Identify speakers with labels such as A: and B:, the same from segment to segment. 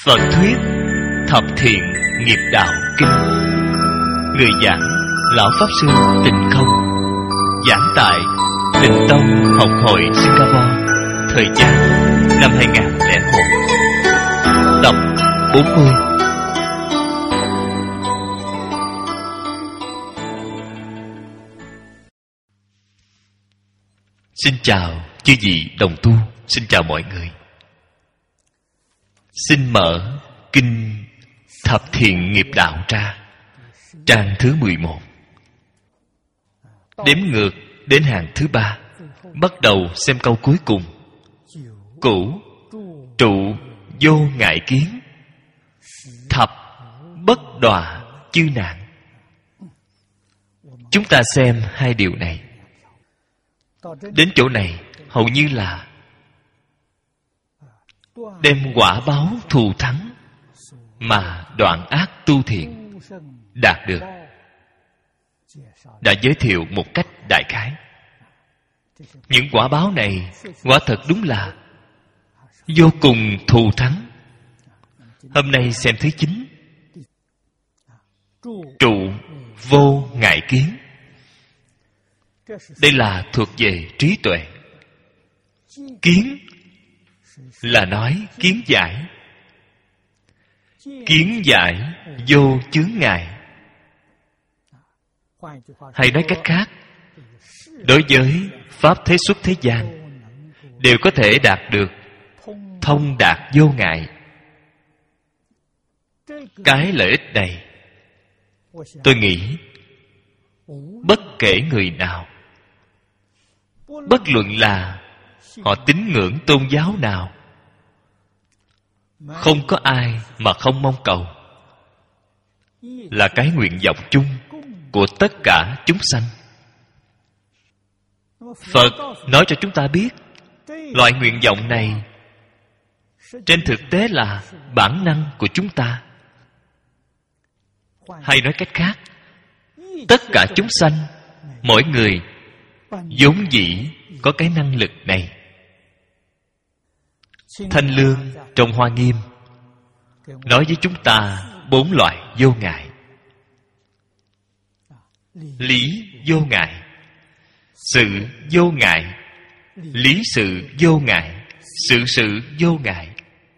A: Phật thuyết Thập Thiện Nghiệp Đạo Kinh. Người giảng Lão Pháp Sư Tịnh Không. Giảng tại Tịnh Tông Học hội Singapore. Thời gian năm 2001. Tập 40. Xin chào chư vị đồng tu. Xin chào mọi người. Xin mở Kinh Thập Thiện Nghiệp Đạo ra, trang thứ 11. Đếm ngược đến hàng thứ 3. Bắt đầu xem câu cuối cùng. Cũ trụ vô ngại kiến, thập bất đọa chư nạn. Chúng ta xem hai điều này. Đến chỗ này hầu như là đem quả báo thù thắng mà đoạn ác tu thiện đạt được đã giới thiệu một cách đại khái. Những quả báo này quả thật đúng là vô cùng thù thắng. Hôm nay xem thứ 9. Trụ vô ngại kiến. Đây là thuộc về trí tuệ. Kiến là nói kiến giải. Kiến giải vô chướng ngại. Hay nói cách khác, đối với pháp thế xuất thế gian đều có thể đạt được thông đạt vô ngại. Cái lợi ích này tôi nghĩ bất kể người nào, bất luận là họ tín ngưỡng tôn giáo nào, không có ai mà không mong cầu. Là cái nguyện vọng chung của tất cả chúng sanh. Phật nói cho chúng ta biết, loại nguyện vọng này trên thực tế là bản năng của chúng ta. Hay nói cách khác, tất cả chúng sanh, mỗi người vốn dĩ có cái năng lực này. Thanh Lương trong Hoa Nghiêm nói với chúng ta 4 loại vô ngại. Lý vô ngại, sự vô ngại, lý sự vô ngại, sự sự vô ngại.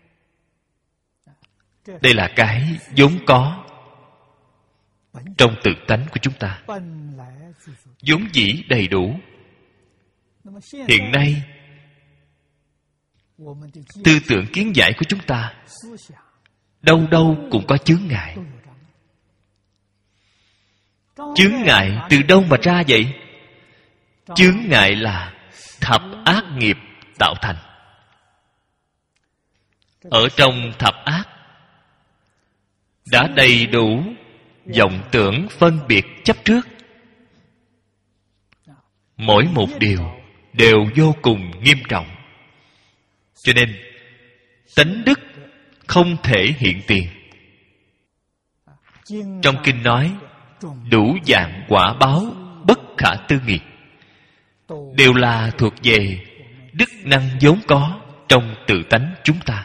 A: Đây là cái vốn có trong tự tánh của chúng ta, vốn dĩ đầy đủ. Hiện nay tư tưởng kiến giải của chúng ta đâu đâu cũng có chướng ngại. Chướng ngại từ đâu mà ra vậy? Chướng ngại là thập ác nghiệp tạo thành. Ở trong thập ác đã đầy đủ vọng tưởng phân biệt chấp trước. Mỗi một điều đều vô cùng nghiêm trọng. Cho nên tánh đức không thể hiện tiền. Trong kinh nói đủ dạng quả báo bất khả tư nghị, đều là thuộc về đức năng vốn có trong tự tánh chúng ta.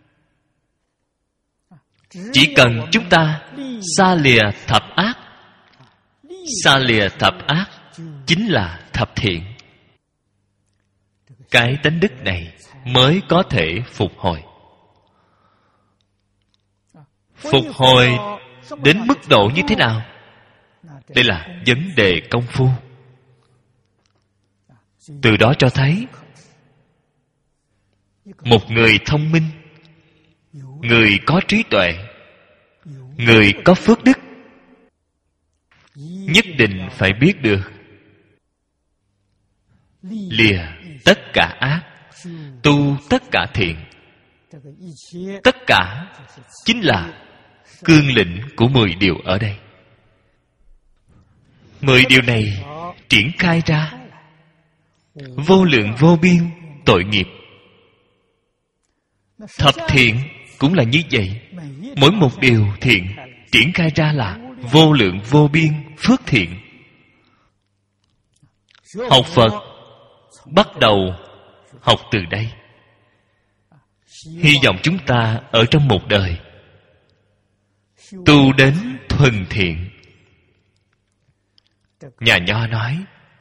A: Chỉ cần chúng ta xa lìa thập ác. Xa lìa thập ác chính là thập thiện. Cái tánh đức này mới có thể phục hồi. Phục hồi đến mức độ như thế nào? Đây là vấn đề công phu. Từ đó cho thấy một người thông minh, người có trí tuệ, người có phước đức nhất định phải biết được lìa tất cả ác, tu tất cả thiện. Tất cả chính là cương lĩnh của 10 điều ở đây. 10 điều này triển khai ra vô lượng vô biên tội nghiệp. Thập thiện cũng là như vậy. Mỗi một điều thiện triển khai ra là vô lượng vô biên phước thiện. Học Phật bắt đầu học từ đây. Hy vọng chúng ta ở trong một đời tu đến thuần thiện. Nhà Nho nói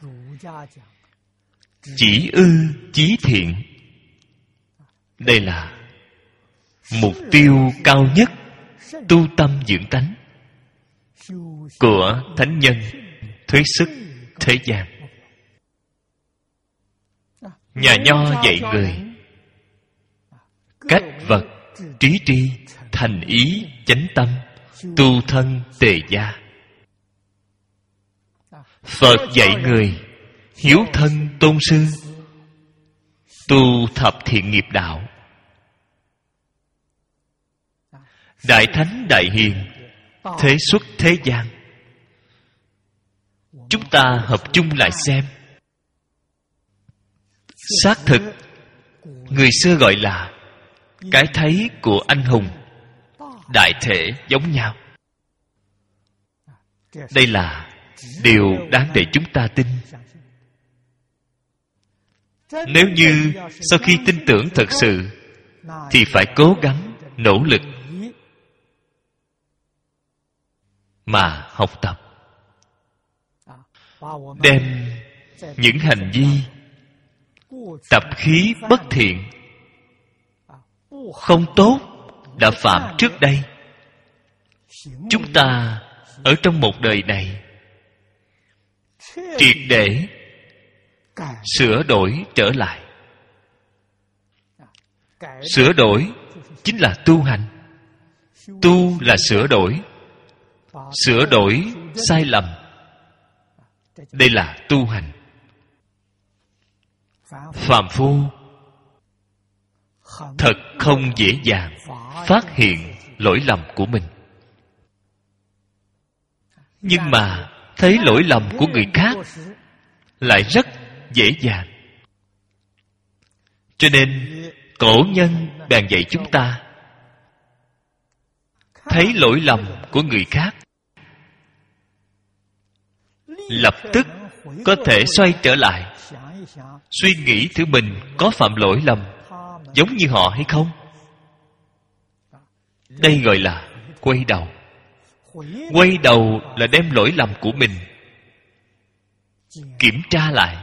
A: chỉ ư chí thiện. Đây là mục tiêu cao nhất tu tâm dưỡng tánh của thánh nhân thuyết sức thế gian. Nhà Nho dạy người cách vật trí tri, thành ý chánh tâm, tu thân tề gia. Phật dạy người hiếu thân tôn sư, tu thập thiện nghiệp đạo. Đại Thánh Đại Hiền thế xuất thế gian. Chúng ta hợp chung lại xem. Xác thực người xưa gọi là cái thấy của anh hùng, đại thể giống nhau. Đây là điều đáng để chúng ta tin. Nếu như sau khi tin tưởng thật sự thì phải cố gắng nỗ lực mà học tập, đem những hành vi tập khí bất thiện không tốt đã phạm trước đây, chúng ta ở trong một đời này triệt để sửa đổi trở lại. Sửa đổi chính là tu hành. Tu là sửa đổi. Sửa đổi sai lầm, đây là tu hành. Phàm phu thật không dễ dàng phát hiện lỗi lầm của mình. Nhưng mà thấy lỗi lầm của người khác lại rất dễ dàng. Cho nên cổ nhân bèn dạy chúng ta thấy lỗi lầm của người khác lập tức có thể xoay trở lại, suy nghĩ thử mình có phạm lỗi lầm giống như họ hay không. Đây gọi là quay đầu. Quay đầu là đem lỗi lầm của mình kiểm tra lại.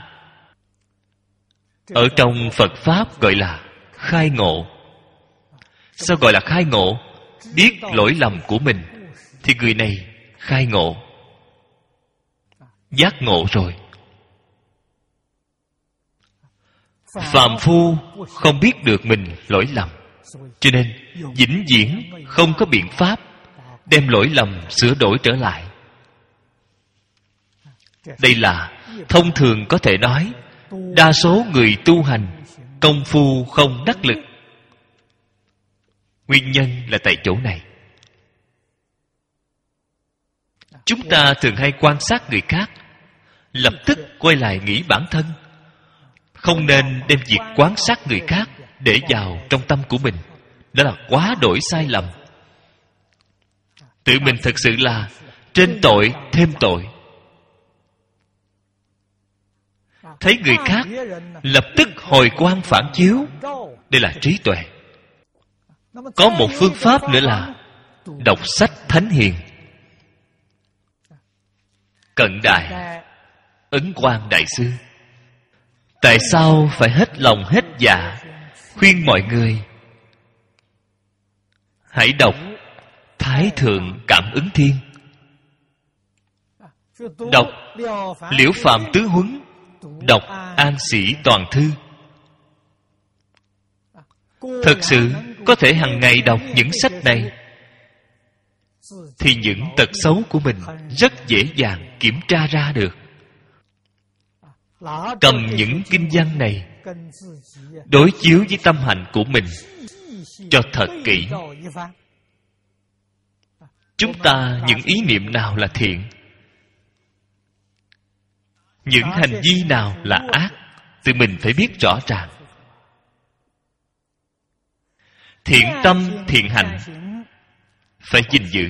A: Ở trong Phật Pháp gọi là khai ngộ. Sao gọi là khai ngộ? Biết lỗi lầm của mình thì người này khai ngộ, giác ngộ rồi. Phàm phu không biết được mình lỗi lầm, cho nên vĩnh viễn không có biện pháp đem lỗi lầm sửa đổi trở lại. Đây là thông thường có thể nói đa số người tu hành công phu không đắc lực. Nguyên nhân là tại chỗ này. Chúng ta thường hay quan sát người khác, lập tức quay lại nghĩ bản thân. Không nên đem việc quan sát người khác để vào trong tâm của mình. Đó là quá đổi sai lầm. Tự mình thật sự là trên tội thêm tội. Thấy người khác lập tức hồi quang phản chiếu, đây là trí tuệ. Có một phương pháp nữa là đọc sách Thánh Hiền. Cận đại Ấn Quang Đại Sư tại sao phải hết lòng hết dạ khuyên mọi người hãy đọc Thái Thượng Cảm Ứng Thiên, đọc Liễu Phàm Tứ Huấn, đọc An Sĩ Toàn Thư. Thật sự có thể hàng ngày đọc những sách này thì những tật xấu của mình rất dễ dàng kiểm tra ra được. Cầm những kinh văn này đối chiếu với tâm hạnh của mình cho thật kỹ. Chúng ta những ý niệm nào là thiện, những hành vi nào là ác, tự mình phải biết rõ ràng. Thiện tâm thiện hành phải gìn giữ.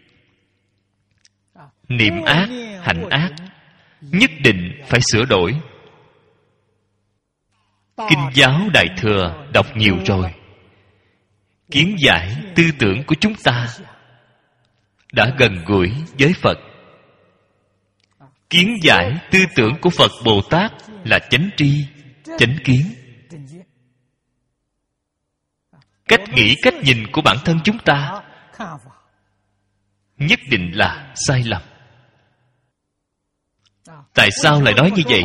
A: Niệm ác hành ác nhất định phải sửa đổi. Kinh giáo Đại Thừa đọc nhiều rồi, kiến giải tư tưởng của chúng ta đã gần gũi với Phật. Kiến giải tư tưởng của Phật Bồ Tát là chánh tri, chánh kiến. Cách nghĩ, cách nhìn của bản thân chúng ta nhất định là sai lầm. Tại sao lại nói như vậy?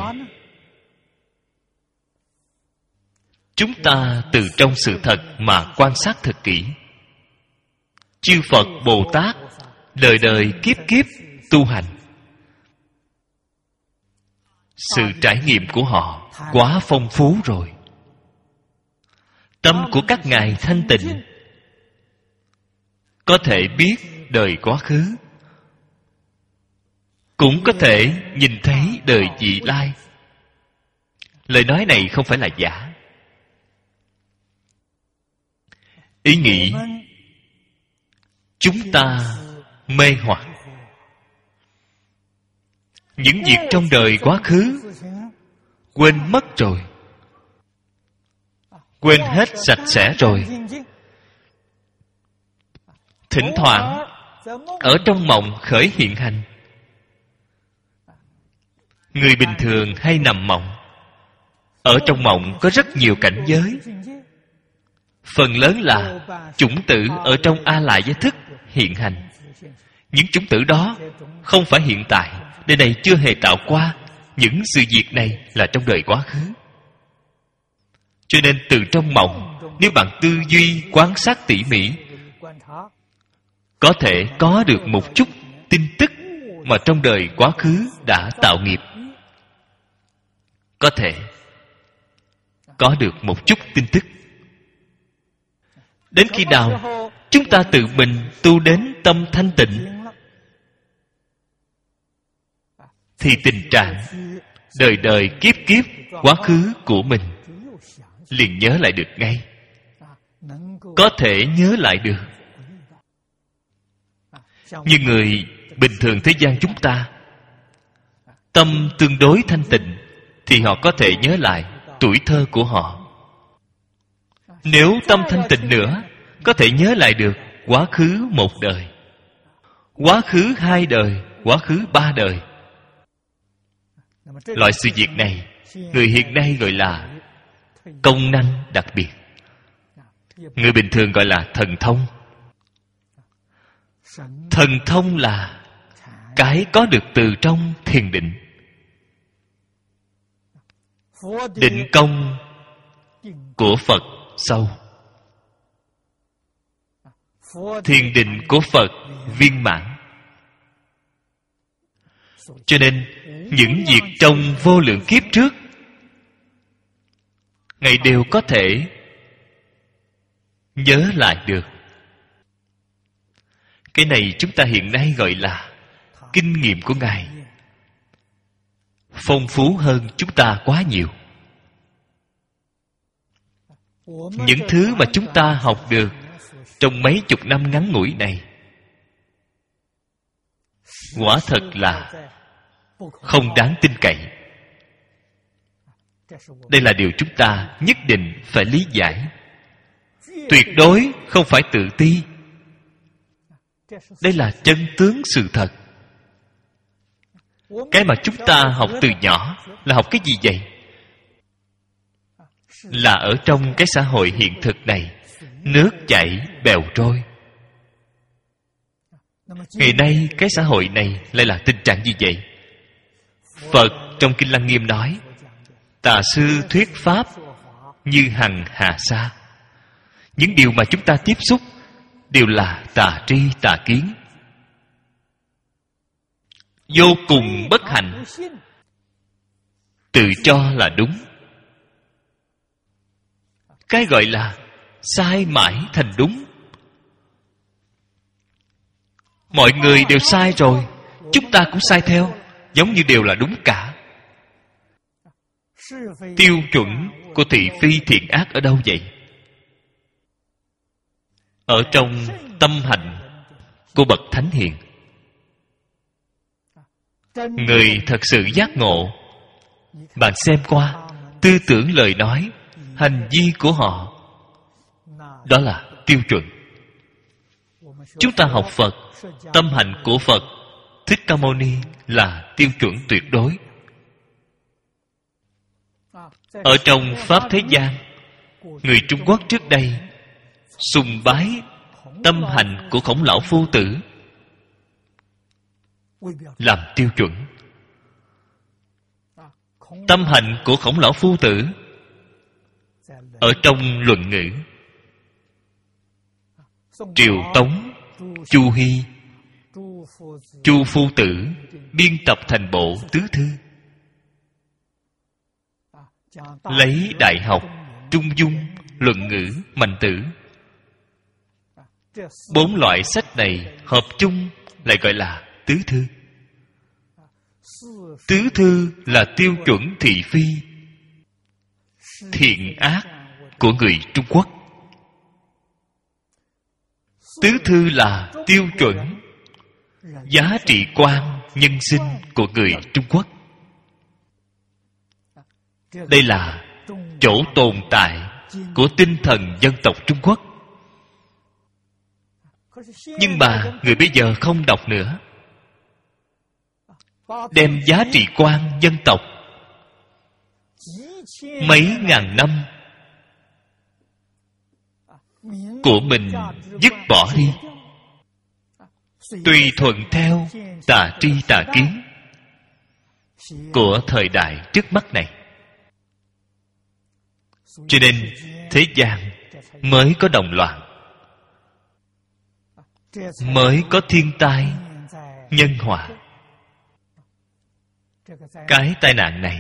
A: Chúng ta từ trong sự thật mà quan sát thật kỹ. Chư Phật Bồ Tát đời đời kiếp kiếp tu hành, sự trải nghiệm của họ quá phong phú rồi. Tâm của các ngài thanh tịnh, có thể biết đời quá khứ, cũng có thể nhìn thấy đời vị lai. Lời nói này không phải là giả. Ý nghĩ chúng ta mê hoặc. Những việc trong đời quá khứ quên mất rồi, quên hết sạch sẽ rồi. Thỉnh thoảng ở trong mộng khởi hiện hành. Người bình thường hay nằm mộng. Ở trong mộng có rất nhiều cảnh giới. Phần lớn là chủng tử ở trong A Lại Gia Thức hiện hành. Những chủng tử đó không phải hiện tại, đời này chưa hề tạo qua. Những sự việc này là trong đời quá khứ. Cho nên từ trong mộng, nếu bạn tư duy quan sát tỉ mỉ, có thể có được một chút tin tức mà trong đời quá khứ đã tạo nghiệp. Có thể có được một chút tin tức. Đến khi nào chúng ta tự mình tu đến tâm thanh tịnh, thì tình trạng đời đời kiếp kiếp quá khứ của mình liền nhớ lại được ngay. Có thể nhớ lại được. Như người bình thường thế gian chúng ta, tâm tương đối thanh tịnh, thì họ có thể nhớ lại tuổi thơ của họ. Nếu tâm thanh tịnh nữa, có thể nhớ lại được quá khứ một đời, quá khứ hai đời, quá khứ ba đời. Loại sự việc này, người hiện nay gọi là công năng đặc biệt. Người bình thường gọi là thần thông. Thần thông là cái có được từ trong thiền định. Định công của Phật sâu, thiền định của Phật viên mãn. Cho nên những việc trong vô lượng kiếp trước, Ngài đều có thể nhớ lại được. Cái này chúng ta hiện nay gọi là kinh nghiệm của Ngài phong phú hơn chúng ta quá nhiều. Những thứ mà chúng ta học được trong mấy chục năm ngắn ngủi này, quả thật là không đáng tin cậy. Đây là điều chúng ta nhất định phải lý giải. Tuyệt đối không phải tự ti. Đây là chân tướng sự thật. Cái mà chúng ta học từ nhỏ là học cái gì vậy? Là ở trong cái xã hội hiện thực này, nước chảy bèo trôi. Ngày nay cái xã hội này lại là tình trạng gì vậy? Phật trong Kinh Lăng Nghiêm nói, tà sư thuyết pháp như hằng hà sa. Những điều mà chúng ta tiếp xúc đều là tà tri tà kiến, vô cùng bất hạnh, tự cho là đúng. Cái gọi là sai mãi thành đúng. Mọi người đều sai rồi, chúng ta cũng sai theo, giống như đều là đúng cả. Tiêu chuẩn của thị phi thiện ác ở đâu vậy? Ở trong tâm hành của bậc thánh hiền. Người thật sự giác ngộ, bạn xem qua tư tưởng lời nói, hành vi của họ, đó là tiêu chuẩn. Chúng ta học Phật, tâm hạnh của Phật Thích Ca Mâu Ni là tiêu chuẩn tuyệt đối. Ở trong Pháp thế gian, người Trung Quốc trước đây sùng bái tâm hạnh của Khổng Lão Phu Tử làm tiêu chuẩn. Tâm hạnh của Khổng Lão Phu Tử ở trong Luận Ngữ, Triều Tống, Chu Hy, Chu Phu Tử biên tập thành bộ tứ thư, lấy Đại Học, Trung Dung, Luận Ngữ, Mạnh Tử, 4 loại sách này hợp chung lại gọi là tứ thư. Tứ thư là tiêu chuẩn thị phi thiện ác của người Trung Quốc. Tứ thư là tiêu chuẩn giá trị quan nhân sinh của người Trung Quốc. Đây là chỗ tồn tại của tinh thần dân tộc Trung Quốc. Nhưng mà người bây giờ không đọc nữa, đem giá trị quan dân tộc mấy ngàn năm của mình dứt bỏ đi, tùy thuận theo tà tri tà kiến của thời đại trước mắt này. Cho nên thế gian mới có động loạn, mới có thiên tai nhân họa. Cái tai nạn này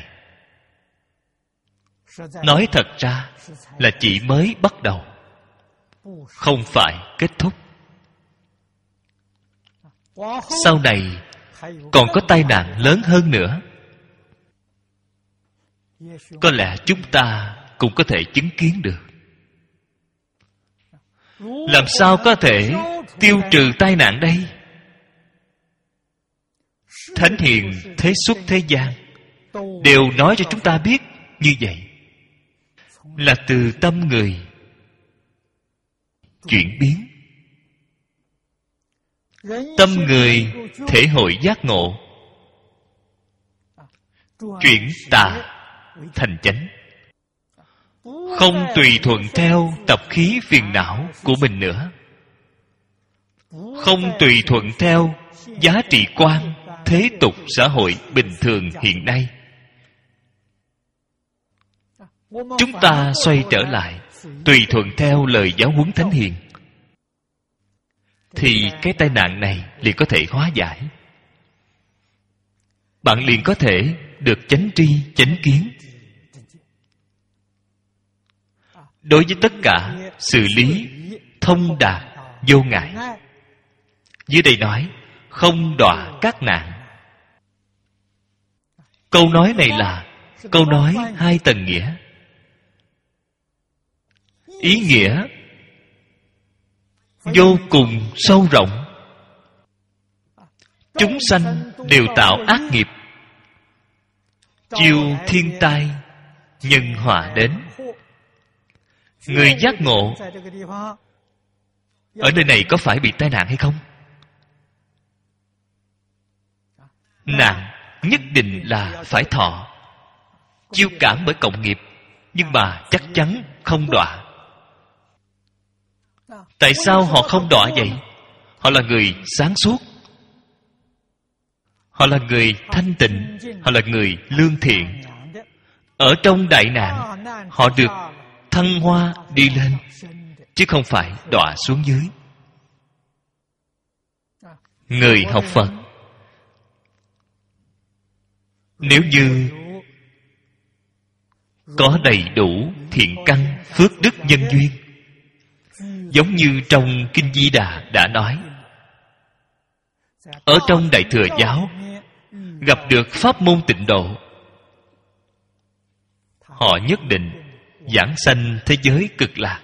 A: nói thật ra là chỉ mới bắt đầu, không phải kết thúc. Sau này còn có tai nạn lớn hơn nữa. Có lẽ chúng ta cũng có thể chứng kiến được. Làm sao có thể tiêu trừ tai nạn đây? Thánh hiền thế xuất thế gian đều nói cho chúng ta biết như vậy, là từ tâm người chuyển biến. Tâm người thể hội giác ngộ, chuyển tà thành chánh, không tùy thuận theo tập khí phiền não của mình nữa, không tùy thuận theo giá trị quan thế tục xã hội bình thường hiện nay. Chúng ta xoay trở lại, tùy thuận theo lời giáo huấn thánh hiền, thì cái tai nạn này liền có thể hóa giải. Bạn liền có thể được chánh tri, chánh kiến. Đối với tất cả xử lý thông đạt vô ngại. Dưới đây nói không đọa các nạn. Câu nói này là câu nói hai tầng nghĩa. Ý nghĩa vô cùng sâu rộng. Chúng sanh đều tạo ác nghiệp, chiêu thiên tai nhân họa đến. Người giác ngộ ở nơi này có phải bị tai nạn hay không? Nạn nhất định là phải thọ, chiêu cảm bởi cộng nghiệp, nhưng mà chắc chắn không đọa. Tại sao họ không đọa vậy? Họ là người sáng suốt, họ là người thanh tịnh, họ là người lương thiện. Ở trong đại nạn họ được thăng hoa đi lên, chứ không phải đọa xuống dưới. Người học Phật nếu như có đầy đủ thiện căn, phước đức, nhân duyên, giống như trong Kinh Di Đà đã nói, ở trong Đại Thừa Giáo gặp được pháp môn tịnh độ, họ nhất định giảng sanh thế giới cực lạc.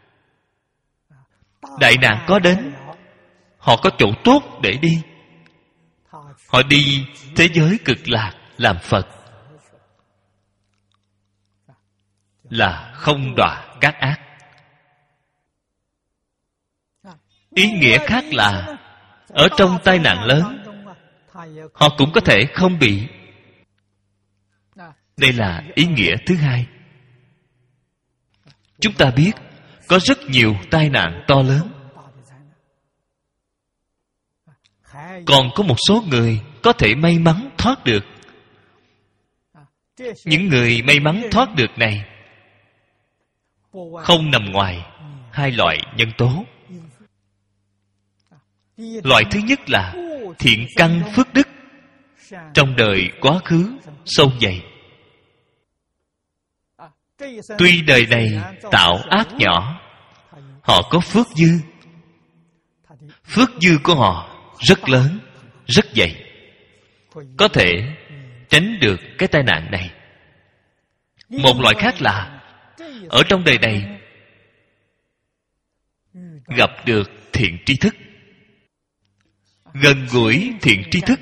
A: Đại nạn có đến, họ có chỗ tốt để đi, họ đi thế giới cực lạc làm Phật, là không đọa các ác. Ý nghĩa khác là ở trong tai nạn lớn họ cũng có thể không bị. Đây là ý nghĩa thứ hai. Chúng ta biết có rất nhiều tai nạn to lớn, còn có một số người có thể may mắn thoát được. Những người may mắn thoát được này không nằm ngoài hai loại nhân tố. Loại thứ nhất là thiện căn phước đức trong đời quá khứ sâu dày. Tuy đời này tạo ác nhỏ, họ có phước dư. Phước dư của họ rất lớn, rất dày, có thể tránh được cái tai nạn này. Một loại khác là ở trong đời này gặp được thiện tri thức, gần gũi thiện tri thức,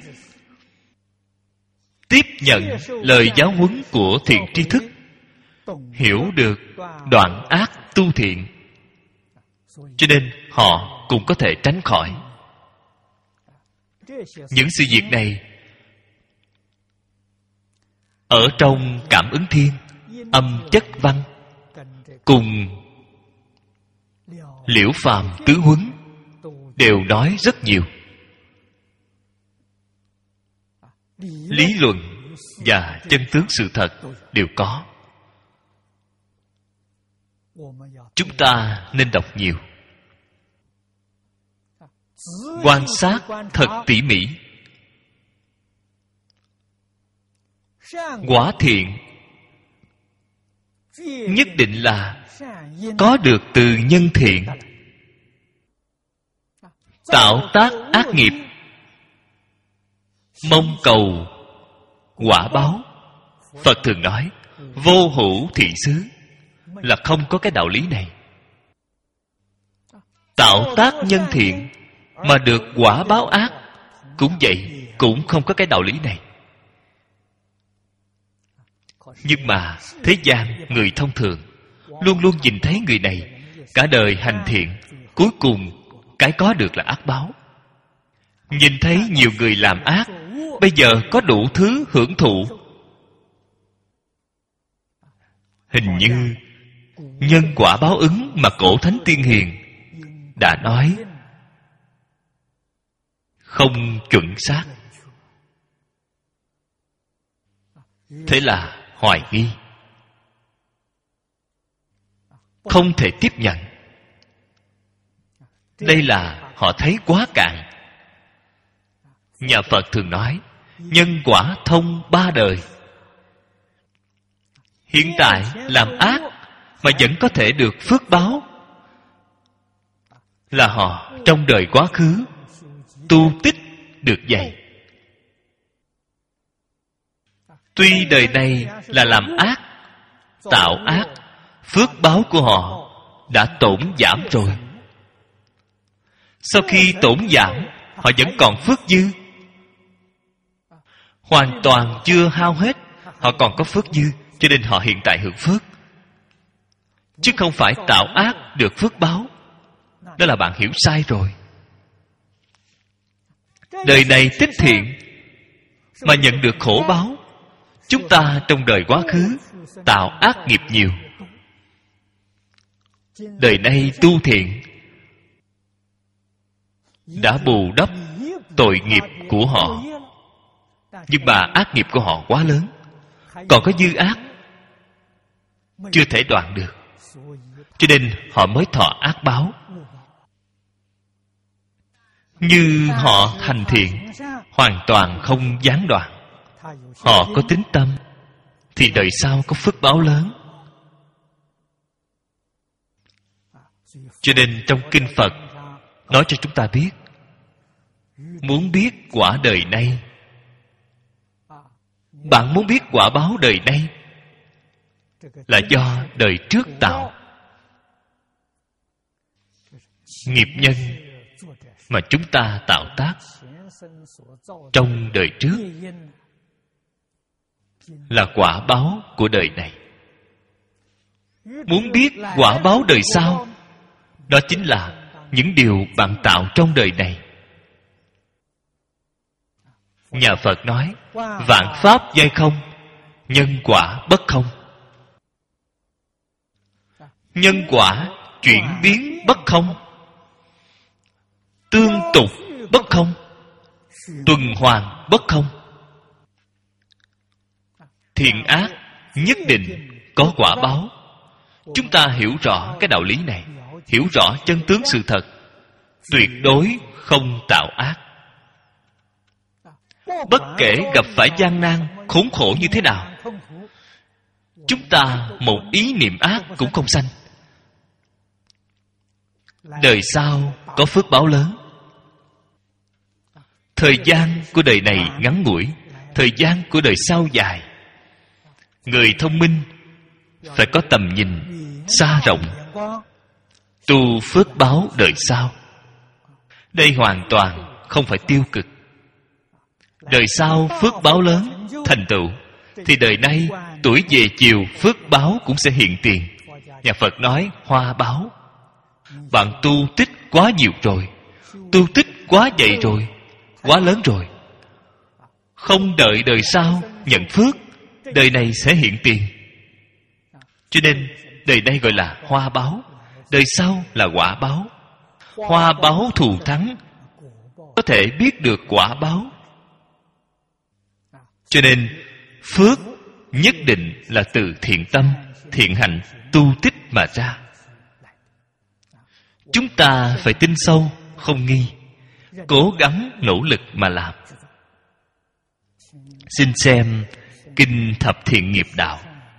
A: tiếp nhận lời giáo huấn của thiện tri thức, hiểu được đoạn ác tu thiện, cho nên họ cũng có thể tránh khỏi. Những sự việc này ở trong Cảm Ứng Thiên, Âm Chất Văn cùng Liễu Phàm Tứ Huấn đều nói rất nhiều. Lý luận và chân tướng sự thật đều có. Chúng ta nên đọc nhiều, quan sát thật tỉ mỉ. Quả thiện nhất định là có được từ nhân thiện. Tạo tác ác nghiệp mong cầu quả báo, Phật thường nói vô hữu thiện xứ, là không có cái đạo lý này. Tạo tác nhân thiện mà được quả báo ác cũng vậy, cũng không có cái đạo lý này. Nhưng mà thế gian người thông thường luôn luôn nhìn thấy người này cả đời hành thiện, cuối cùng cái có được là ác báo. Nhìn thấy nhiều người làm ác, bây giờ có đủ thứ hưởng thụ. Hình như nhân quả báo ứng mà cổ thánh tiên hiền đã nói không chuẩn xác. Thế là hoài nghi, không thể tiếp nhận. Đây là họ thấy quá cạn. Nhà Phật thường nói nhân quả thông ba đời. Hiện tại làm ác mà vẫn có thể được phước báo, là họ trong đời quá khứ tu tích được vậy. Tuy đời này là làm ác, tạo ác, phước báo của họ đã tổn giảm rồi. Sau khi tổn giảm, họ vẫn còn phước dư, hoàn toàn chưa hao hết. Họ còn có phước dư, cho nên họ hiện tại hưởng phước, chứ không phải tạo ác được phước báo. Đó là bạn hiểu sai rồi. Đời này tích thiện mà nhận được khổ báo. Chúng ta trong đời quá khứ tạo ác nghiệp nhiều, đời nay tu thiện đã bù đắp tội nghiệp của họ. Nhưng mà ác nghiệp của họ quá lớn, còn có dư ác chưa thể đoạn được, cho nên họ mới thọ ác báo. Như họ hành thiện hoàn toàn không gián đoạn, họ có tín tâm, thì đời sau có phước báo lớn. Cho nên trong kinh Phật nói cho chúng ta biết, muốn biết quả đời nay, bạn muốn biết quả báo đời nay, là do đời trước tạo. Nghiệp nhân mà chúng ta tạo tác trong đời trước là quả báo của đời này. Muốn biết quả báo đời sau, đó chính là những điều bạn tạo trong đời này. Nhà Phật nói vạn pháp giai không, nhân quả bất không. Nhân quả chuyển biến bất không, tương tục bất không, tuần hoàn bất không. Thiện ác nhất định có quả báo. Chúng ta hiểu rõ cái đạo lý này, hiểu rõ chân tướng sự thật, tuyệt đối không tạo ác. Bất kể gặp phải gian nan, khốn khổ như thế nào, chúng ta một ý niệm ác cũng không sanh. Đời sau có phước báo lớn. Thời gian của đời này ngắn ngủi, thời gian của đời sau dài. Người thông minh phải có tầm nhìn xa rộng, tu phước báo đời sau. Đây hoàn toàn không phải tiêu cực. Đời sau phước báo lớn thành tựu, thì đời nay tuổi về chiều phước báo cũng sẽ hiện tiền. Nhà Phật nói hoa báo. Bạn tu tích quá nhiều rồi, tu tích quá dày rồi, quá lớn rồi, không đợi đời sau nhận phước, đời này sẽ hiện tiền. Cho nên đời đây gọi là hoa báo, đời sau là quả báo. Hoa báo thù thắng, có thể biết được quả báo. Cho nên phước nhất định là từ thiện tâm, thiện hạnh tu tích mà ra. Chúng ta phải tin sâu, không nghi, cố gắng nỗ lực mà làm. Xin xem Kinh Thập Thiện Nghiệp Đạo,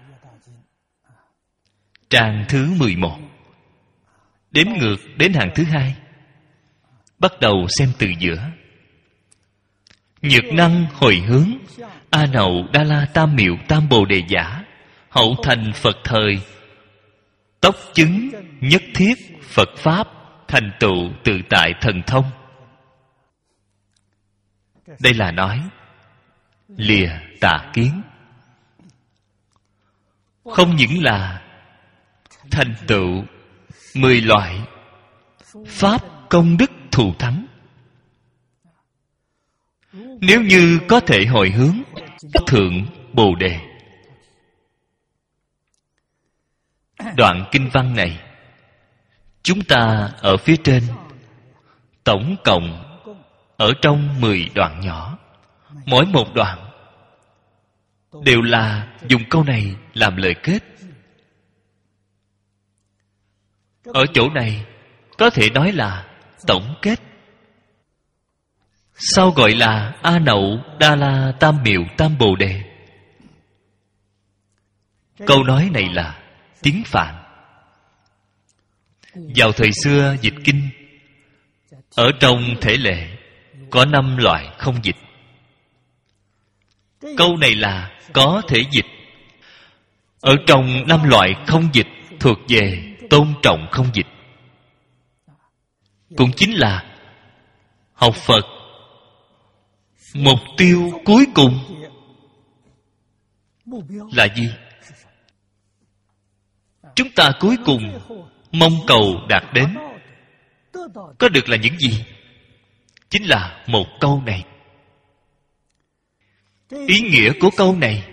A: trang thứ 11, đếm ngược đến hàng thứ 2. Bắt đầu xem từ giữa. Nhược năng hồi hướng, A Nậu Đa La Tam Miệu Tam Bồ Đề Giả, hậu thành Phật thời, tốc chứng nhất thiết Phật Pháp, thành tựu tự tại thần thông. Đây là nói lìa tà kiến. Không những là thành tựu 10 loại pháp công đức thù thắng. Nếu như có thể hồi hướng thượng Bồ Đề. Đoạn kinh văn này chúng ta ở phía trên tổng cộng ở trong 10 đoạn nhỏ. Mỗi một đoạn đều là dùng câu này làm lời kết. Ở chỗ này có thể nói là tổng kết. Sau gọi là A Nậu Đa La Tam Miệu Tam Bồ Đề. Câu nói này là tiếng Phạn. Vào thời xưa dịch kinh, ở trong thể lệ có 5 loại không dịch. Câu này là có thể dịch. Ở trong 5 loại không dịch thuộc về tôn trọng không dịch. Cũng chính là học Phật mục tiêu cuối cùng là gì? Chúng ta cuối cùng mong cầu đạt đến có được là những gì? Chính là một câu này. Ý nghĩa của câu này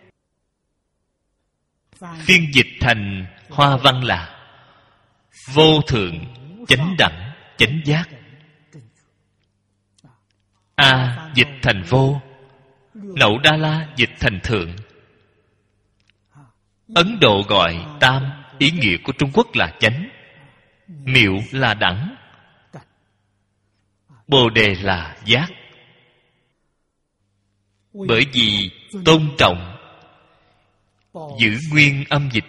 A: phiên dịch thành hoa văn là vô thượng chánh đẳng chánh giác. A dịch thành vô, Nậu Đa La dịch thành thượng. Ấn Độ gọi tam, ý nghĩa của Trung Quốc là chánh, miệu là đẳng, Bồ Đề là giác. Bởi vì tôn trọng, giữ nguyên âm dịch.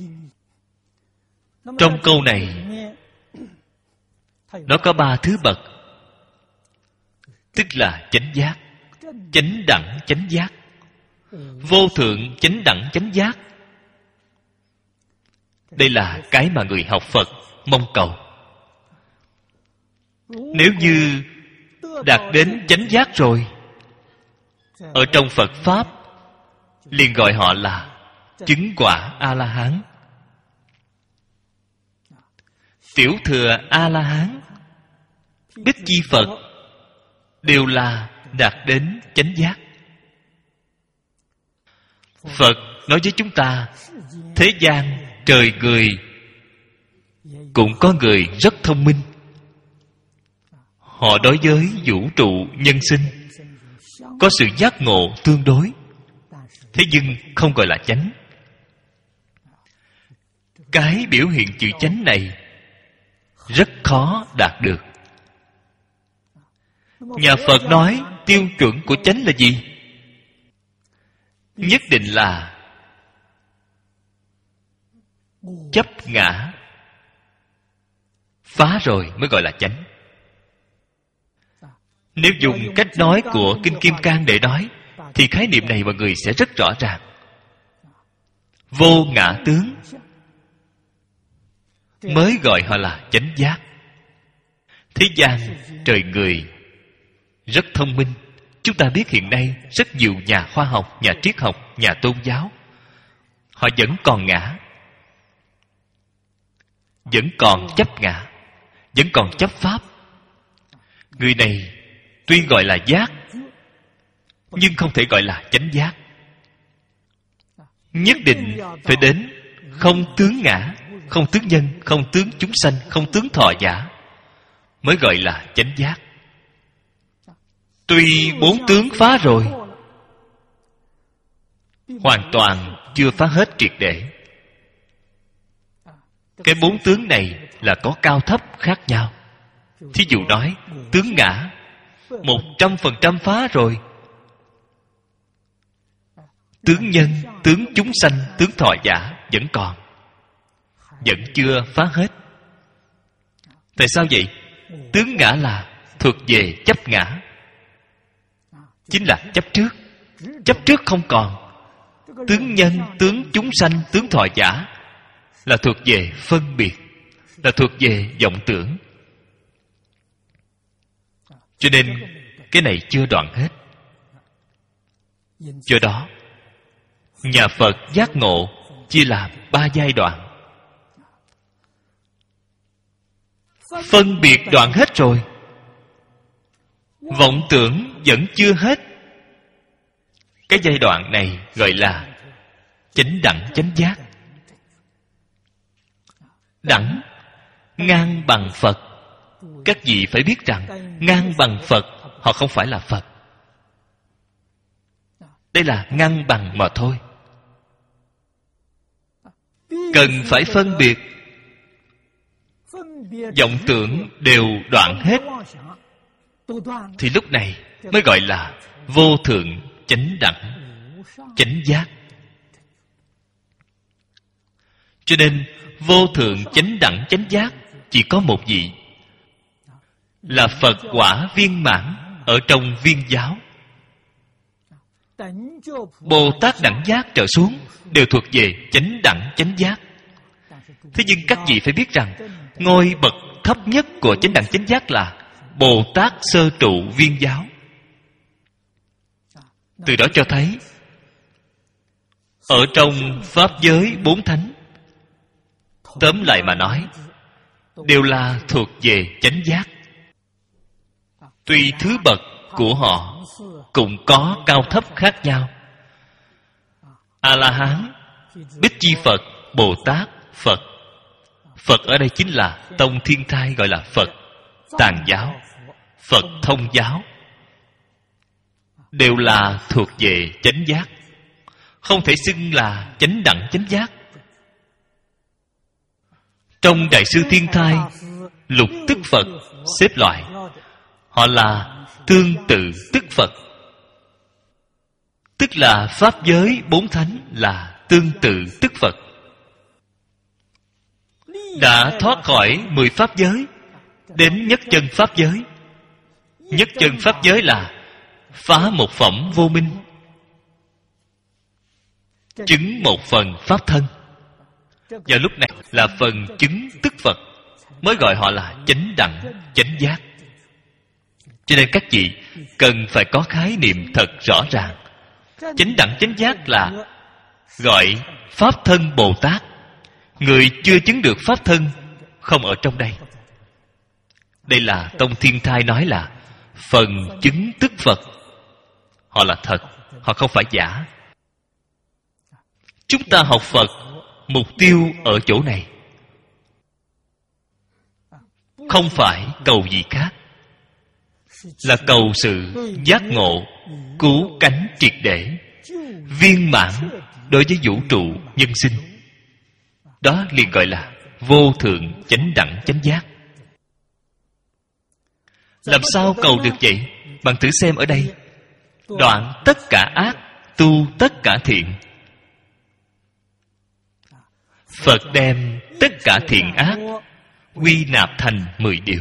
A: Trong câu này nó có 3 thứ bậc, tức là chánh giác, chánh đẳng chánh giác, vô thượng chánh đẳng chánh giác. Đây là cái mà người học Phật mong cầu. Nếu như đạt đến chánh giác rồi, ở trong Phật Pháp liền gọi họ là chứng quả A-la-hán. tiểu thừa A-la-hán, Bích Chi Phật đều là đạt đến chánh giác. Phật nói với chúng ta, thế gian trời người cũng có người rất thông minh. Họ đối với vũ trụ nhân sinh có sự giác ngộ tương đối, thế nhưng không gọi là chánh. Cái biểu hiện chữ chánh này rất khó đạt được. Nhà Phật nói tiêu chuẩn của chánh là gì? Nhất định là chấp ngã phá rồi mới gọi là chánh. Nếu dùng cách nói của Kinh Kim Cang để nói, thì khái niệm này mọi người sẽ rất rõ ràng. Vô ngã tướng mới gọi họ là chánh giác. Thế gian trời người rất thông minh. Chúng ta biết hiện nay rất nhiều nhà khoa học, nhà triết học, nhà tôn giáo, họ vẫn còn ngã, vẫn còn chấp ngã, vẫn còn chấp pháp. Người này tuy gọi là giác, nhưng không thể gọi là chánh giác. Nhất định phải đến không tướng ngã, không tướng nhân, không tướng chúng sanh, không tướng thọ giả, mới gọi là chánh giác. Tuy bốn tướng phá rồi, hoàn toàn chưa phá hết triệt để. Cái bốn tướng này là có cao thấp khác nhau. Thí dụ nói tướng ngã 100% phá rồi, tướng nhân, tướng chúng sanh, tướng thọ giả vẫn còn, vẫn chưa phá hết. Tại sao vậy? Tướng ngã là thuộc về chấp ngã, chính là chấp trước. Chấp trước không còn. Tướng nhân, tướng chúng sanh, tướng thọ giả là thuộc về phân biệt, là thuộc về vọng tưởng. Cho nên cái này chưa đoạn hết. Do đó nhà Phật giác ngộ chia làm 3 giai đoạn. Phân biệt đoạn hết rồi, vọng tưởng vẫn chưa hết. Cái giai đoạn này gọi là chánh đẳng chánh giác. Đẳng ngang bằng Phật. Các vị phải biết rằng ngang bằng Phật, họ không phải là Phật. Đây là ngang bằng mà thôi. Cần phải phân biệt. Vọng tưởng đều đoạn hết, thì lúc này mới gọi là vô thượng chánh đẳng chánh giác. Cho nên vô thượng chánh đẳng chánh giác chỉ có một vị, là Phật quả viên mãn ở trong viên giáo. Bồ Tát đẳng giác trở xuống đều thuộc về chánh đẳng chánh giác. Thế nhưng các vị phải biết rằng ngôi bậc thấp nhất của chánh đẳng chánh giác là Bồ Tát sơ trụ viên giáo. Từ đó cho thấy ở trong pháp giới 4 thánh, tóm lại mà nói, đều là thuộc về chánh giác. Tuy thứ bậc của họ cũng có cao thấp khác nhau. A-la-hán, Bích Chi Phật, Bồ Tát, Phật. Phật ở đây chính là tông thiên thai, gọi là Phật tàn giáo, Phật thông giáo, đều là thuộc về chánh giác, không thể xưng là chánh đẳng chánh giác. Trong Đại sư Thiên Thai, lục tức Phật xếp loại, họ là tương tự tức Phật, tức là pháp giới 4 thánh là tương tự tức Phật. Đã thoát khỏi 10 pháp giới, đến nhất chân pháp giới. Nhất chân pháp giới là phá một phẩm vô minh, chứng một phần pháp thân. Và lúc này là phần chứng tức Phật, mới gọi họ là chánh đẳng chánh giác. Cho nên các vị cần phải có khái niệm thật rõ ràng. Chánh đẳng chánh giác là gọi pháp thân Bồ Tát. Người chưa chứng được pháp thân không ở trong đây. Đây là Tông Thiên Thai nói là phần chứng tức Phật. Họ là thật, họ không phải giả. Chúng ta học Phật, mục tiêu ở chỗ này, không phải cầu gì khác, là cầu sự giác ngộ, cứu cánh triệt để, viên mãn đối với vũ trụ nhân sinh. Đó liền gọi là vô thượng chánh đẳng chánh giác. Làm sao cầu được vậy? Bạn thử xem ở đây: đoạn tất cả ác, tu tất cả thiện. Phật đem tất cả thiện ác quy nạp thành 10 điều.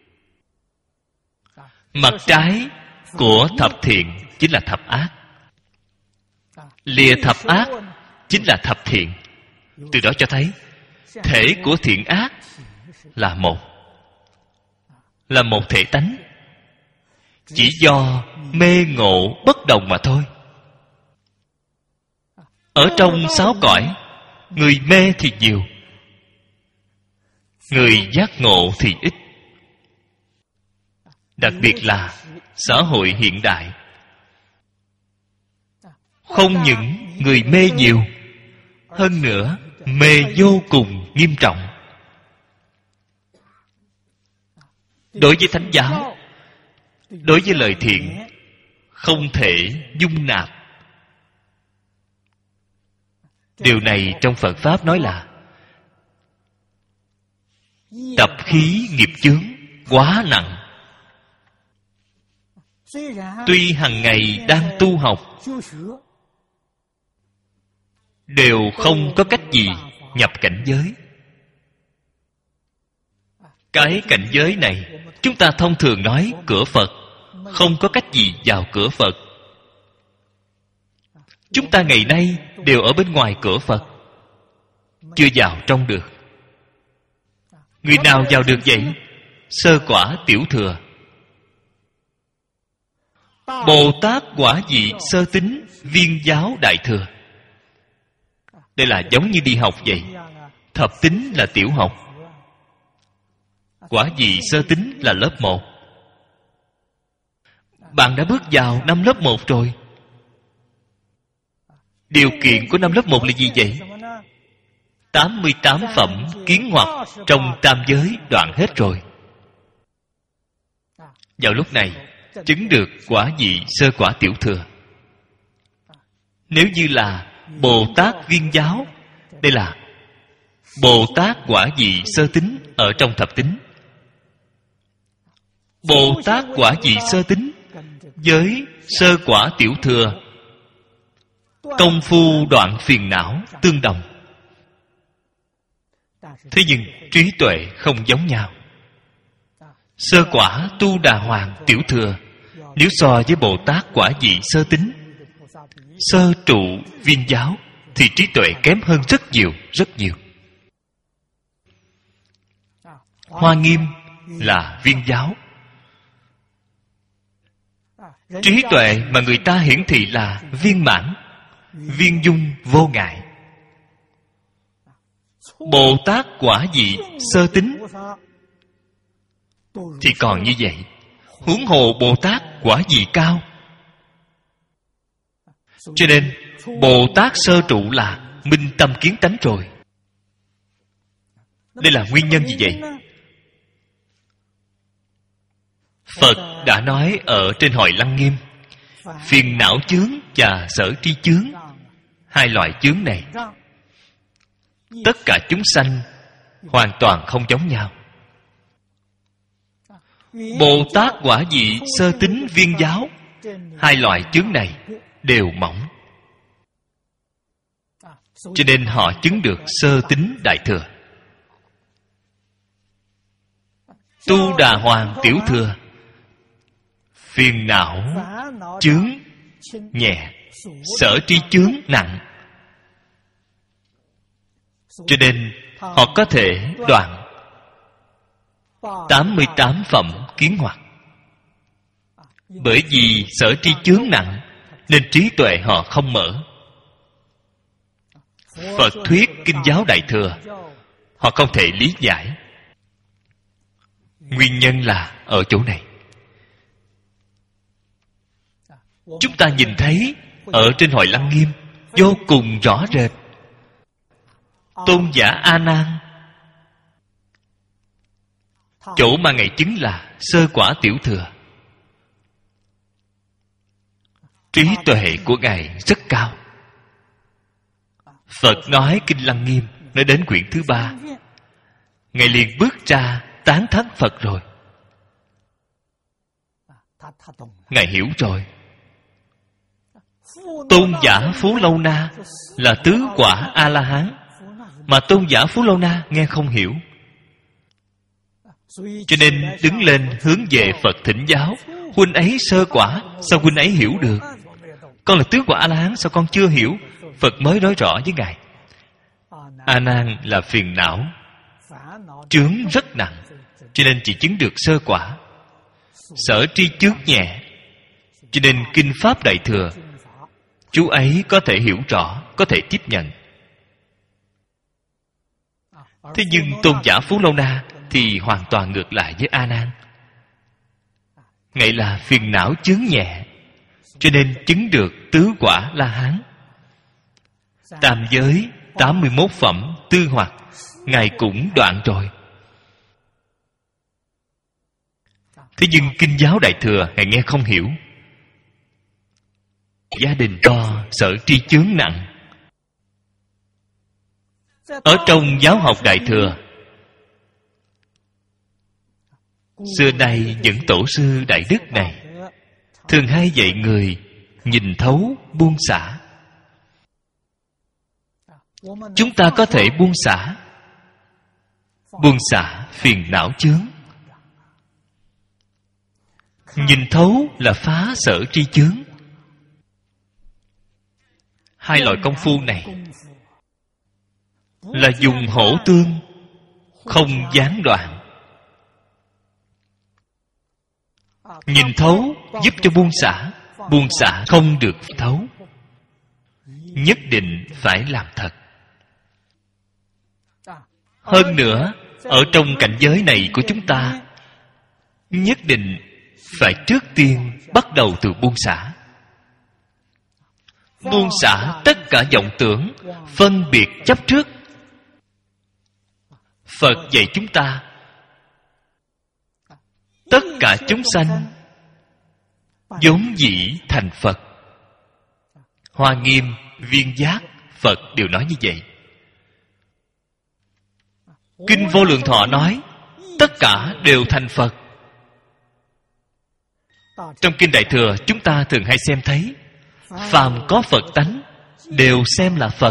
A: Mặt trái của thập thiện chính là thập ác, lìa thập ác chính là thập thiện. Từ đó cho thấy thể của thiện ác là một thể tánh, chỉ do mê ngộ bất đồng mà thôi. Ở trong 6 cõi, người mê thì nhiều, người giác ngộ thì ít. Đặc biệt là xã hội hiện đại, không những người mê nhiều, hơn nữa mê vô cùng nghiêm trọng. Đối với thánh giáo, đối với lời thiện, không thể dung nạp. Điều này trong Phật Pháp nói là tập khí nghiệp chướng quá nặng. Tuy hàng ngày đang tu học, đều không có cách gì nhập cảnh giới. Cái cảnh giới này, chúng ta thông thường nói cửa Phật, không có cách gì vào cửa Phật. Chúng ta ngày nay đều ở bên ngoài cửa Phật, chưa vào trong được. Người nào vào được vậy? Sơ quả tiểu thừa. Bồ Tát quả vị sơ tín viên giáo đại thừa. Đây là giống như đi học vậy. Thập tín là tiểu học, quả vị sơ tín là lớp 1. Bạn đã bước vào năm lớp 1 rồi. Điều kiện của năm lớp 1 là gì vậy? 88 phẩm kiến hoặc trong tam giới đoạn hết rồi. Vào lúc này chứng được quả vị sơ quả tiểu thừa. Nếu như là Bồ Tát viên giáo, đây là Bồ Tát quả vị sơ tín ở trong thập tín. Bồ Tát quả vị sơ tín với sơ quả tiểu thừa, công phu đoạn phiền não tương đồng. Thế nhưng trí tuệ không giống nhau. Sơ quả Tu Đà Hoàng tiểu thừa, nếu so với Bồ Tát quả vị sơ tín, sơ trụ viên giáo, thì trí tuệ kém hơn rất nhiều, rất nhiều. Hoa Nghiêm là viên giáo. Trí tuệ mà người ta hiển thị là viên mãn, viên dung vô ngại. Bồ Tát quả vị sơ tín thì còn như vậy, huống hồ Bồ Tát quả vị cao. Cho nên Bồ Tát sơ trụ là minh tâm kiến tánh rồi. Đây là nguyên nhân gì vậy? Phật đã nói ở trên Hội Lăng Nghiêm, phiền não chướng và sở tri chướng, hai loại chướng này tất cả chúng sanh hoàn toàn không giống nhau. Bồ Tát quả vị sơ tín viên giáo, hai loại chướng này đều mỏng, cho nên họ chứng được sơ tín đại thừa. Tu Đà Hoàng tiểu thừa, phiền não chướng nhẹ, sở tri chướng nặng, cho nên họ có thể đoạn 88 phẩm kiến hoặc. Bởi vì sở tri chướng nặng nên trí tuệ họ không mở. Phật thuyết kinh giáo đại thừa họ không thể lý giải, Nguyên nhân là ở chỗ này. Chúng ta nhìn thấy ở trên Hội Lăng Nghiêm vô cùng rõ rệt. Tôn giả A Nan, chỗ mà ngài chứng là sơ quả tiểu thừa. Trí tuệ của ngài rất cao. Phật nói Kinh Lăng Nghiêm, nói đến quyển thứ 3, ngài liền bước ra tán thán Phật rồi. Ngài hiểu rồi. Tôn giả Phú Lâu Na là tứ quả A-la-hán, mà tôn giả Phú Lâu Na nghe không hiểu, cho nên đứng lên hướng về Phật thỉnh giáo. Huynh ấy sơ quả, sao huynh ấy hiểu được? Con là tứ quả A-la-hán, sao con chưa hiểu? Phật mới nói rõ với ngài. A Nan là phiền não chướng rất nặng, cho nên chỉ chứng được sơ quả. Sở tri chướng nhẹ, cho nên kinh pháp Đại Thừa chú ấy có thể hiểu rõ, có thể tiếp nhận. Thế nhưng tôn giả Phú Lâu Na thì hoàn toàn ngược lại với A Nan. Ngài là phiền não chướng nhẹ, cho nên chứng được tứ quả La Hán. Tam giới 81 phẩm tư hoặc ngài cũng đoạn rồi. Thế nhưng kinh giáo Đại Thừa ngài nghe không hiểu. Gia đình do sở tri chướng nặng. Ở trong giáo học Đại Thừa, xưa nay những tổ sư đại đức này thường hay dạy người nhìn thấu buông xả. Chúng ta có thể buông xả phiền não chướng. Nhìn thấu là phá sở tri chướng. Hai loại công phu này là dùng hổ tương, không gián đoạn. Nhìn thấu giúp cho buông xả không được thấu. Nhất định phải làm thật. Hơn nữa, ở trong cảnh giới này của chúng ta, nhất định phải trước tiên bắt đầu từ buông xả. Buông xả tất cả vọng tưởng, phân biệt chấp trước. Phật dạy chúng ta, tất cả chúng sanh vốn dĩ thành Phật. Hoa Nghiêm, Viên Giác, Phật đều nói như vậy. Kinh Vô Lượng Thọ nói, tất cả đều thành Phật. Trong Kinh Đại Thừa, chúng ta thường hay xem thấy, phàm có Phật tánh đều xem là Phật.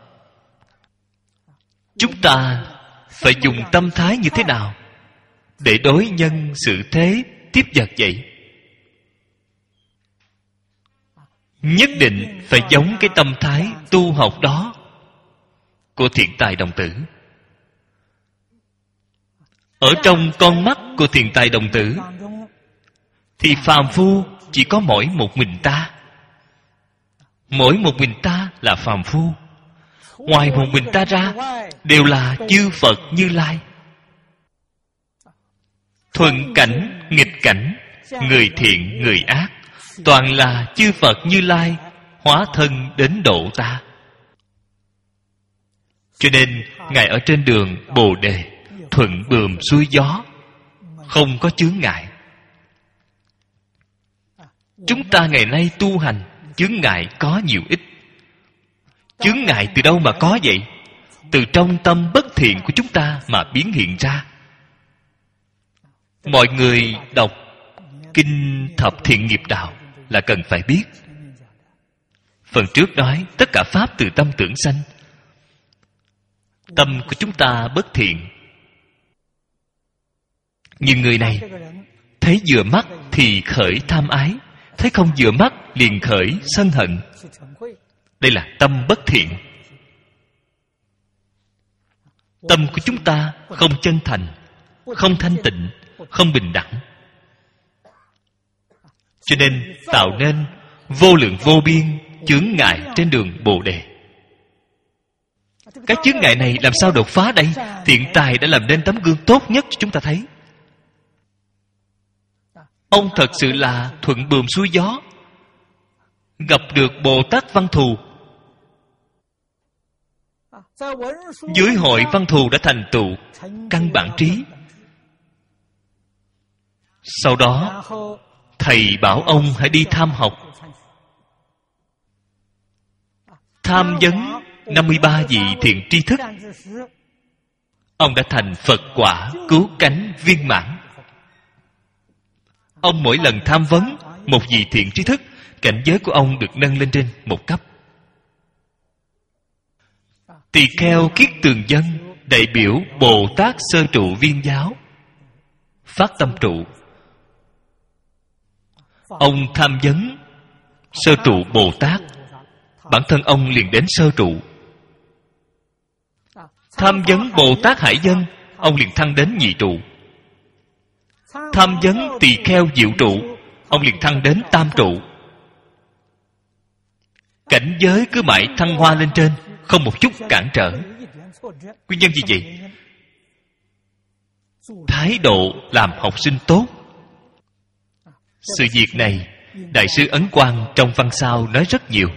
A: Chúng ta phải dùng tâm thái như thế nào để đối nhân xử thế tiếp vật vậy? Nhất định phải giống cái tâm thái tu học đó của Thiện Tài Đồng Tử. Ở trong con mắt của Thiện Tài Đồng Tử thì phàm phu chỉ có mỗi một mình ta. Mỗi một mình ta là phàm phu. Ngoài một mình ta ra đều là chư Phật Như Lai. Thuận cảnh, nghịch cảnh, người thiện, người ác, toàn là chư Phật Như Lai hóa thân đến độ ta. Cho nên ngài ở trên đường Bồ Đề thuận buồm xuôi gió, không có chướng ngại. Chúng ta ngày nay tu hành, chướng ngại có nhiều ít. Chướng ngại từ đâu mà có vậy? Từ trong tâm bất thiện của chúng ta mà biến hiện ra. Mọi người đọc Kinh Thập Thiện Nghiệp Đạo là cần phải biết. Phần trước nói tất cả pháp từ tâm tưởng sanh. Tâm của chúng ta bất thiện. Nhưng người này thấy vừa mắt thì khởi tham ái, thấy không vừa mắt liền khởi sân hận. Đây là tâm bất thiện. Tâm của chúng ta không chân thành, không thanh tịnh, không bình đẳng. Cho nên tạo nên vô lượng vô biên chướng ngại trên đường Bồ Đề. Các chướng ngại này làm sao đột phá đây? Thiện Tài đã làm nên tấm gương tốt nhất cho chúng ta thấy. Ông thật sự là thuận buồm xuôi gió, gặp được Bồ Tát Văn Thù. Dưới hội Văn Thù đã thành tựu căn bản trí. Sau đó thầy bảo ông hãy đi tham học. Tham vấn 53 vị thiện tri thức. Ông đã thành Phật quả cứu cánh viên mãn. Ông mỗi lần tham vấn một vị thiện tri thức, cảnh giới của ông được nâng lên trên một cấp. Tỳ kheo Kiết Tường Dân đại biểu Bồ Tát sơ trụ viên giáo, phát tâm trụ. Ông tham vấn sơ trụ Bồ Tát, bản thân ông liền đến sơ trụ. Tham vấn Bồ Tát Hải Dân, ông liền thăng đến nhị trụ. Tham vấn tỳ kheo Diệu trụ, ông liền thăng đến tam trụ. Cảnh giới cứ mãi thăng hoa lên trên, không một chút cản trở. Nguyên nhân gì vậy? Thái độ làm học sinh tốt. Sự việc này Đại sư Ấn Quang trong văn sao nói rất nhiều.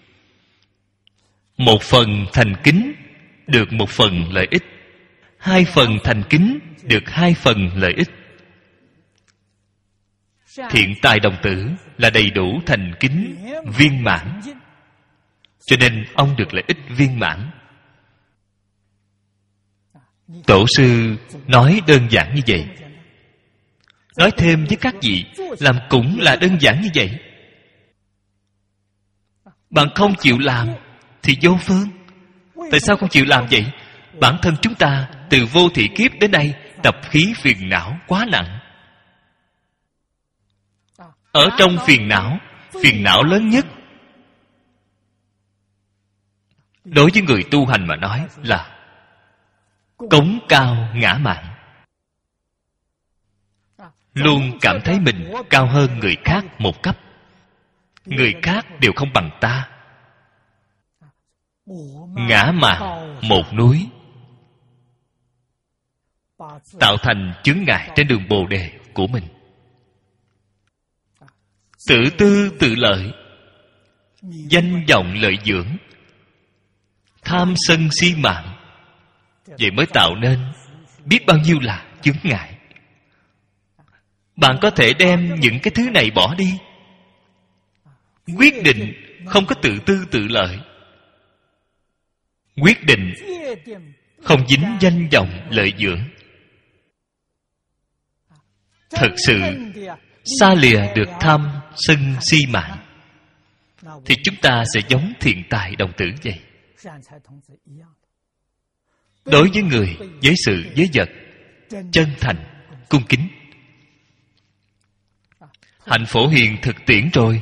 A: Một phần thành kính được một phần lợi ích, hai phần thành kính được hai phần lợi ích. Thiện tài đồng tử là đầy đủ thành kính viên mãn, cho nên ông được lợi ích viên mãn. Tổ sư nói đơn giản như vậy. Nói thêm với các vị, làm cũng là đơn giản như vậy. Bạn không chịu làm thì vô phương. Tại sao không chịu làm vậy? Bản thân chúng ta từ vô thị kiếp đến đây tập khí phiền não quá nặng. Ở trong phiền não lớn nhất đối với người tu hành mà nói là cống cao ngã mạn. Luôn cảm thấy mình cao hơn người khác một cấp. Người khác đều không bằng ta. Ngã mạn một núi, tạo thành chướng ngại trên đường Bồ Đề của mình. Tự tư tự lợi, danh vọng lợi dưỡng, tham sân si mạng, vậy mới tạo nên biết bao nhiêu là chướng ngại. Bạn có thể đem những cái thứ này bỏ đi, quyết định không có tự tư tự lợi, quyết định không dính danh vọng lợi dưỡng. Thật sự xa lìa được tham sân si mạng, thì chúng ta sẽ giống thiện tài đồng tử vậy. Đối với người, với sự, với vật, chân thành, cung kính. Hạnh Phổ Hiền thực tiễn rồi.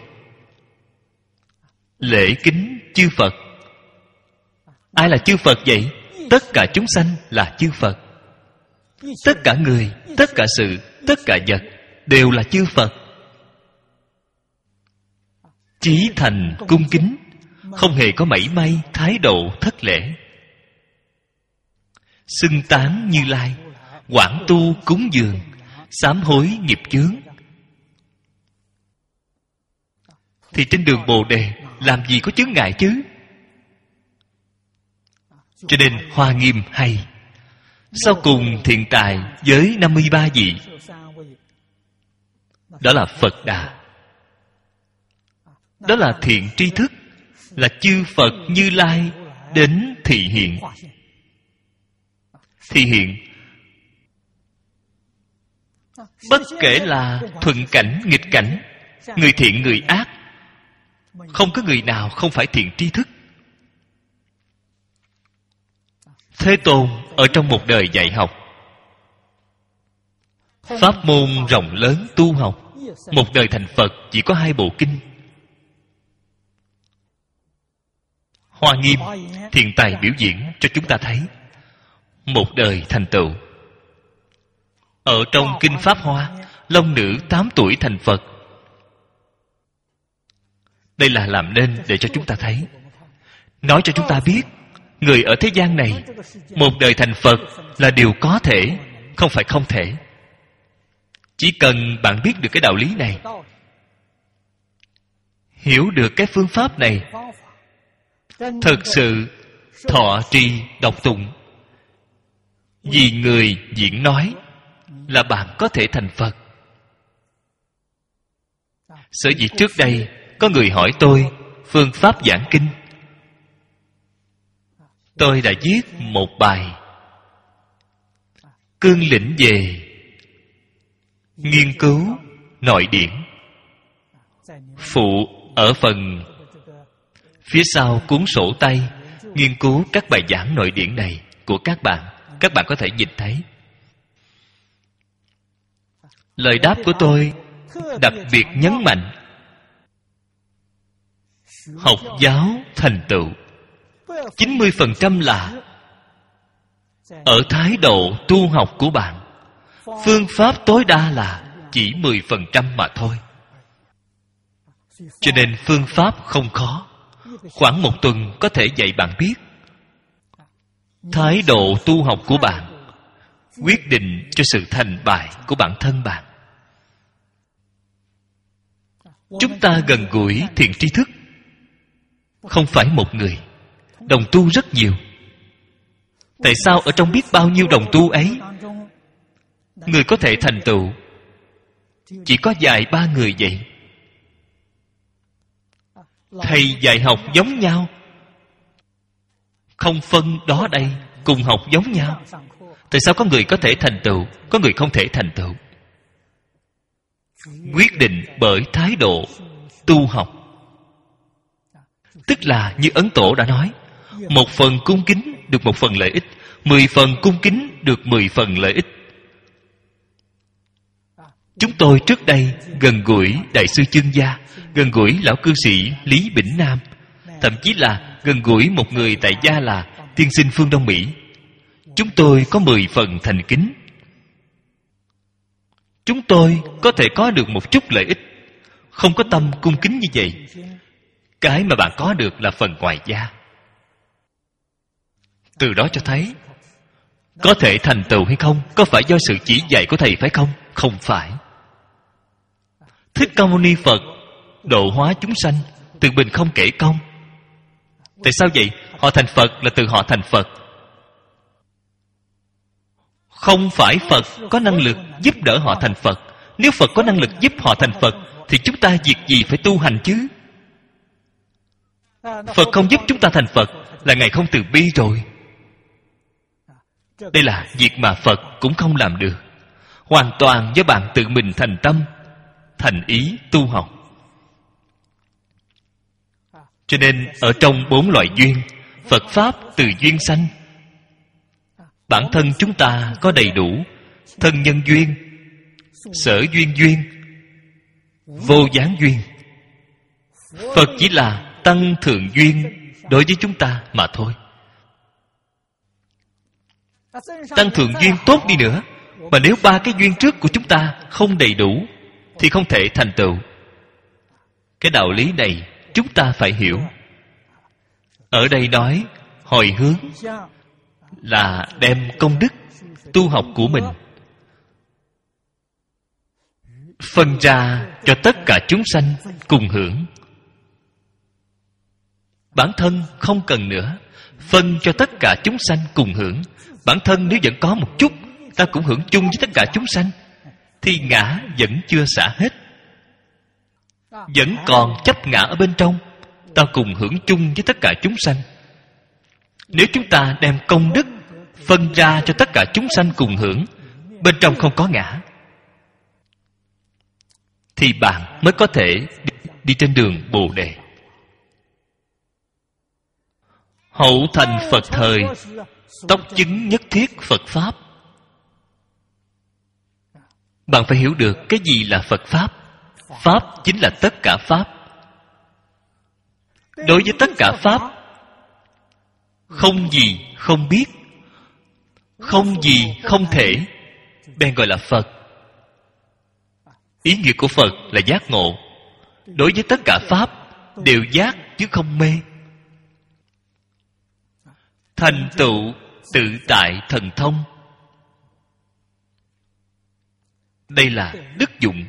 A: Lễ kính chư Phật. Ai là chư Phật vậy? Tất cả chúng sanh là chư Phật. Tất cả người, tất cả sự, tất cả vật đều là chư Phật. Chí thành cung kính, không hề có mảy may thái độ thất lễ. Xưng tán Như Lai, quảng tu cúng dường, sám hối nghiệp chướng. Thì trên đường Bồ Đề làm gì có chướng ngại chứ? Cho nên Hoa Nghiêm hay. Sau cùng thiện tài với 53 vị, đó là Phật Đà, đó là thiện tri thức, là chư Phật Như Lai đến thị hiện. Thị hiện bất kể là thuận cảnh nghịch cảnh, người thiện người ác, không có người nào không phải thiện tri thức. Thế Tôn ở trong một đời dạy học, pháp môn rộng lớn tu học, một đời thành Phật chỉ có 2 bộ kinh. Hoa Nghiêm, thiện tài biểu diễn cho chúng ta thấy một đời thành tựu. Ở trong kinh Pháp Hoa, Long Nữ 8 tuổi thành Phật. Đây là làm nên để cho chúng ta thấy, nói cho chúng ta biết người ở thế gian này một đời thành Phật là điều có thể, không phải không thể. Chỉ cần bạn biết được cái đạo lý này, hiểu được cái phương pháp này, thực sự thọ trì đọc tụng, vì người diễn nói, là bạn có thể thành Phật. Sở dĩ trước đây có người hỏi tôi phương pháp giảng kinh, tôi đã viết một bài cương lĩnh về nghiên cứu nội điển, phụ ở phần phía sau cuốn sổ tay nghiên cứu các bài giảng nội điển này của các bạn. Các bạn có thể nhìn thấy lời đáp của tôi đặc biệt nhấn mạnh học giáo thành tựu 90% là ở thái độ tu học của bạn. Phương pháp tối đa là chỉ 10% mà thôi. Cho nên phương pháp không khó, khoảng 1 tuần có thể dạy bạn biết. Thái độ tu học của bạn quyết định cho sự thành bại của bản thân bạn. Chúng ta gần gũi thiện tri thức, không phải một người, đồng tu rất nhiều. Tại sao ở trong biết bao nhiêu đồng tu ấy, người có thể thành tựu chỉ có vài 3 người vậy? Thầy dạy học giống nhau, không phân đó đây, cùng học giống nhau. Tại sao có người có thể thành tựu, có người không thể thành tựu? Quyết định bởi thái độ tu học. Tức là như Ấn Tổ đã nói, 1 phần cung kính được 1 phần lợi ích, 10 phần cung kính được 10 phần lợi ích. Chúng tôi trước đây gần gũi Đại sư Chương Gia, gần gũi lão cư sĩ Lý Bỉnh Nam, thậm chí là gần gũi một người tại gia là tiên sinh Phương Đông Mỹ. Chúng tôi có 10 phần thành kính. Chúng tôi có thể có được một chút lợi ích, không có tâm cung kính như vậy. Cái mà bạn có được là phần ngoài da. Từ đó cho thấy có thể thành tựu hay không có phải do sự chỉ dạy của thầy phải không? Không phải. Thích Ca Mâu Ni Phật độ hóa chúng sanh từ mình không kể công. Tại sao vậy? Họ thành Phật là từ họ thành Phật. Không phải Phật có năng lực giúp đỡ họ thành Phật. Nếu Phật có năng lực giúp họ thành Phật thì chúng ta việc gì phải tu hành chứ? Phật không giúp chúng ta thành Phật là Ngài không từ bi rồi. Đây là việc mà Phật cũng không làm được. Hoàn toàn do bạn tự mình thành tâm, thành ý tu học. Cho nên ở trong 4 loại duyên, Phật Pháp từ duyên sanh. Bản thân chúng ta có đầy đủ thân nhân duyên, sở duyên duyên, vô gián duyên. Phật chỉ là tăng thượng duyên đối với chúng ta mà thôi. Tăng thượng duyên tốt đi nữa, mà nếu 3 cái duyên trước của chúng ta không đầy đủ thì không thể thành tựu. Cái đạo lý này chúng ta phải hiểu. Ở đây nói hồi hướng là đem công đức tu học của mình phân ra cho tất cả chúng sanh cùng hưởng. Bản thân không cần nữa, phân cho tất cả chúng sanh cùng hưởng. Bản thân nếu vẫn có một chút, ta cũng hưởng chung với tất cả chúng sanh, thì ngã vẫn chưa xả hết, vẫn còn chấp ngã ở bên trong, ta cùng hưởng chung với tất cả chúng sanh. Nếu chúng ta đem công đức phân ra cho tất cả chúng sanh cùng hưởng, bên trong không có ngã, thì bạn mới có thể đi trên đường Bồ Đề. Hậu thành Phật thời, tóc chứng nhất thiết Phật Pháp. Bạn phải hiểu được cái gì là Phật Pháp. Pháp chính là tất cả Pháp. Đối với tất cả Pháp, không gì không biết, không gì không thể, bèn gọi là Phật. Ý nghĩa của Phật là giác ngộ. Đối với tất cả Pháp đều giác chứ không mê. Thành tựu tự tại thần thông. Đây là đức dụng.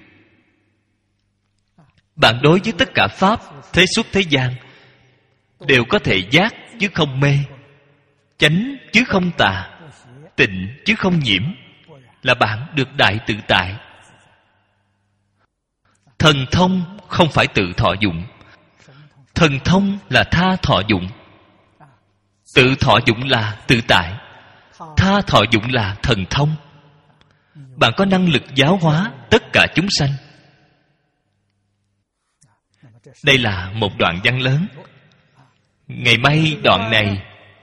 A: Bạn đối với tất cả pháp thế xuất thế gian đều có thể giác chứ không mê, chánh chứ không tà, tịnh chứ không nhiễm, là bạn được đại tự tại. Thần thông không phải tự thọ dụng. Thần thông là tha thọ dụng. Tự thọ dụng là tự tại, tha thọ dụng là thần thông. Bạn có năng lực giáo hóa tất cả chúng sanh. Đây là một đoạn văn lớn. Ngày mai đoạn này,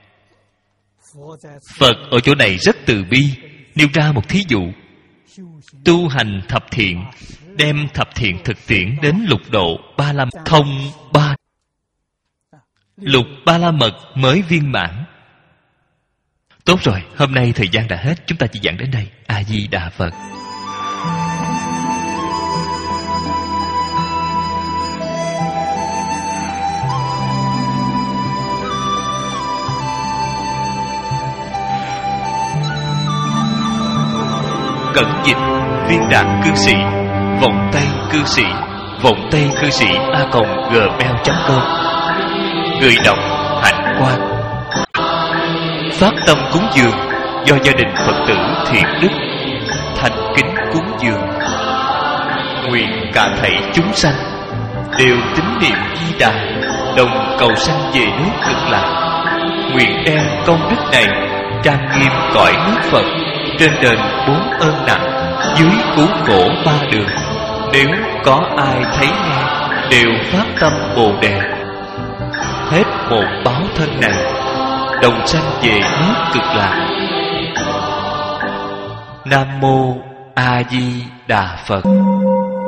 A: Phật ở chỗ này rất từ bi, nêu ra một thí dụ. Tu hành thập thiện, đem thập thiện thực tiễn đến lục độ ba la thông ba. Lục ba la mật mới viên mãn. Tốt rồi, hôm nay thời gian đã hết, chúng ta chỉ giảng đến đây. A Di Đà Phật. Cẩn dịch Viên Đạn Cư Sĩ, Vọng Tây Cư Sĩ, Vọng Tây Cư Sĩ @gmail.com. Người đọc Hạnh Quang. Phát tâm cúng dường do gia đình Phật tử Thiện Đức thành kính cúng dường. Nguyện cả thảy chúng sanh đều tín niệm Di Đà, đồng cầu sanh về nước Cực Lạc. Nguyện đem công đức này trang nghiêm cõi nước Phật, trên đền 4 ơn nặng, dưới cứu khổ 3 đường. Nếu có ai thấy nghe đều phát tâm Bồ Đề, hết một báo thân này đồng sanh về nước Cực Lạc. Nam mô A Di Đà Phật.